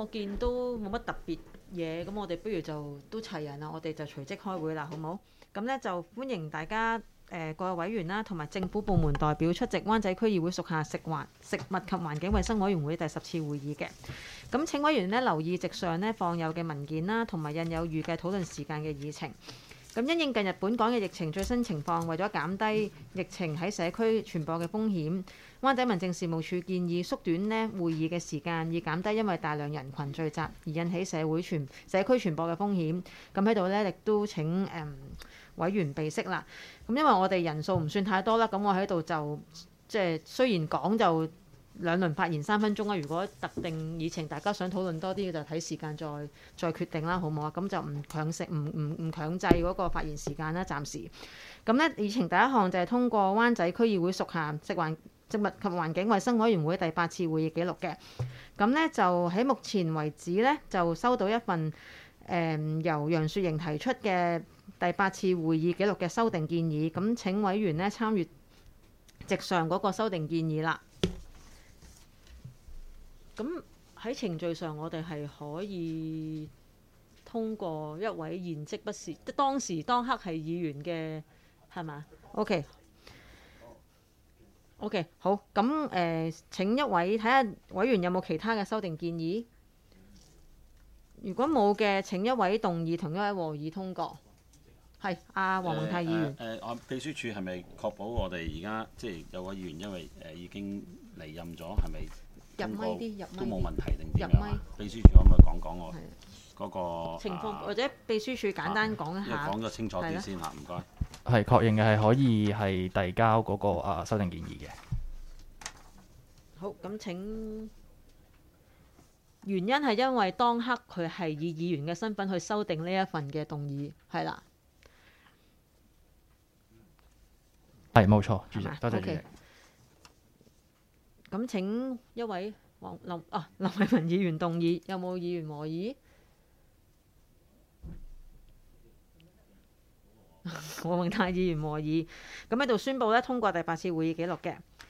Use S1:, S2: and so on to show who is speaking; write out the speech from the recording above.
S1: 我見都冇乜特別嘢，咁我哋不如就都齊人啦，我哋就隨即開會啦，好冇？咁呢，就歡迎大家各位委員啦，同埋政府部門代表出席灣仔區議會屬下食物及環境衞生委員會第10次會議嘅。咁請委員呢留意席上呢放有嘅文件啦，同埋印有預計討論時間嘅議程。咁因應近日本港嘅疫情最新情況，為咗減低疫情喺社區傳播嘅風險，灣仔民政事務處建議縮短呢會議嘅時間，以減低因為大量人群聚集而引起社區傳播嘅風險。咁喺度呢，亦都請委員備悉啦。咁因為我哋人數唔算太多啦，咁我喺度就即係雖然講就2輪發言3分鐘啦。如果特定議程大家想討論多啲嘅，就睇時間再決定啦，好唔好啊？咁就唔強制嗰個發言時間啦，暫時。咁呢，議程第一項就係通過灣仔區議會屬下食物及環境衞生委員會第8次會議記錄嘅。咁呢，就喺目前為止呢，就收到一份由楊雪瑩提出嘅第8次會議記錄嘅修訂建議。咁請委員呢參與席上嗰個修訂建議啦。咁喺程序上，我哋係可以通過一位現職不是即當時當刻係議員嘅，係嘛？OK，好。咁請一位睇下委員有冇其他嘅修訂建議。如果冇嘅，請一位動議同一位和議通過。係阿黃宏泰議員。
S2: 秘書處係咪確保我哋而家即係有位議員因為已經離任咗，係咪？
S1: 入咪啲，
S2: 都冇問題定點樣啊？秘書處可唔可以講講我嗰個
S1: 情況，或者秘書處簡單講一下。
S2: 講咗清楚啲先嚇，唔該。
S3: 係確認嘅係可以係遞交嗰個修訂建議嘅。
S1: 好，咁請原因係因為當刻佢係以議員嘅身份去修訂呢一份嘅動議，係啦。
S3: 係冇錯，主席，多謝主席。
S1: 咁請一位林偉文議員動議，有冇議員和議？黃宏泰議員和議。咁喺度宣佈咧通過第8次會議記錄嘅。